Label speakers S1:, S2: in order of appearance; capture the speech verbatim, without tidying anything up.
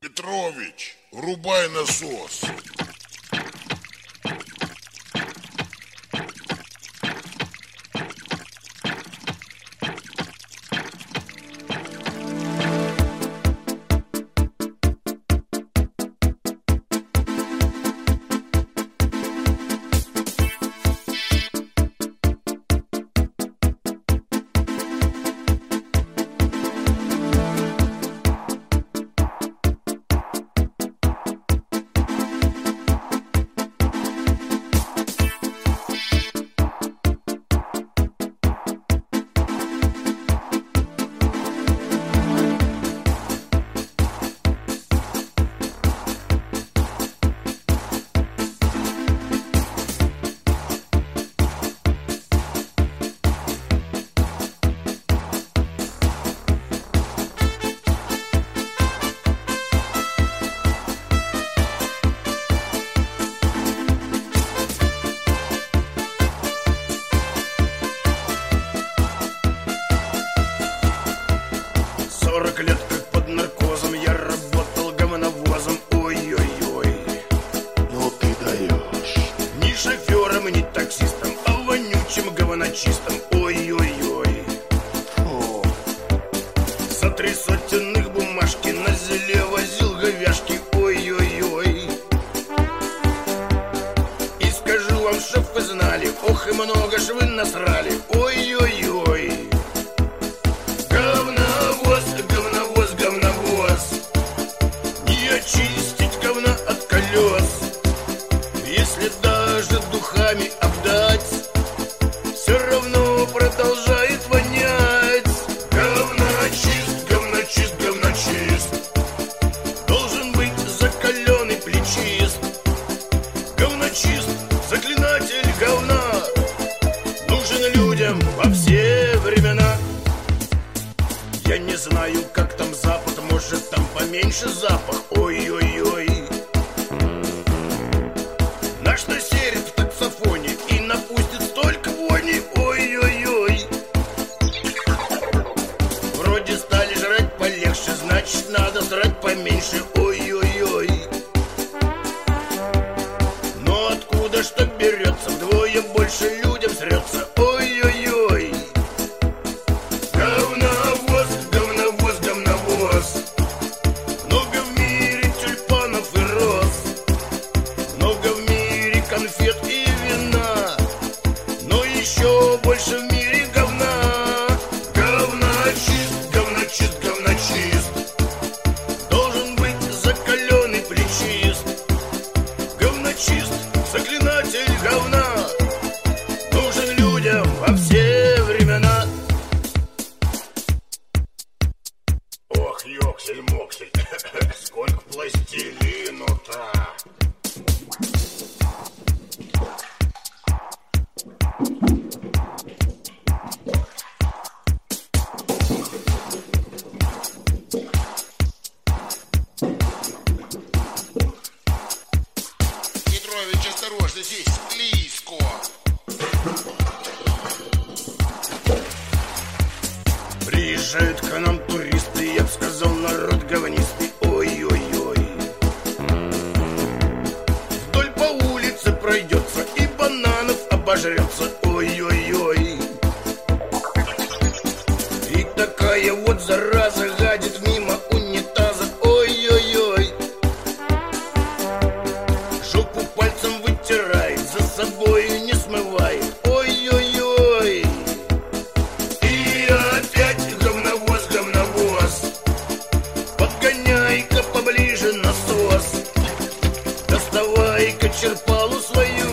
S1: Петрович, врубай насос.
S2: Сорок лет как под наркозом я работал говновозом. Ой-ой-ой,
S1: Ну ты даешь.
S2: ни шофером, ни таксистом, а вонючим говночистом. Ой-ой-ой,
S1: Фу.
S2: за три сотенных бумажки на зеле возил говяшки. Ой-ой-ой, и скажу вам, чтоб вы знали, ох и много ж вы насрали. Ой-ой-ой, говновоз, говновоз, говновоз, не очистить говна от колес. Если даже духами обдать, все равно продолжает вонять. Говночист, говночист, говночист, должен быть закаленный плечист. Говночист, заклинатель говна, нужен людям во все времена. Я не знаю, как там запад, может там поменьше запах. Ой-ой-ой, наш насерит в таксофоне и напустит столько вони. Ой-ой-ой, вроде стали жрать полегче, значит надо срать поменьше. Ой-ой-ой, но откуда что берется, вдвое больше людям срется. Ой-ой-ой, говновоз, говновоз, говновоз, много в мире тюльпанов и роз, много в мире конфет и вина, но еще больше в мире говна. Говночист, говночист, говночист, должен быть закаленный плечист. Говночист, заклинатель говна, нужен людям во все времена. Ох, ёксель-моксель, сколько пластилину-то.
S1: Петрович, осторожно, здесь склизко.
S2: Приезжают к нам туристы, я б сказал, народ говнистый. Ой-ой-ой, вдоль по улице пройдется и бананов обожрется. Ой-ой-ой, и такая вот зараза гадит мимо унитаза. Ой-ой-ой, жопу пальцем вытирает, за собой не смывает. Ой-ой-ой, и опять говновоз, говновоз, подгоняй-ка поближе насос, доставай-ка черпалу свою.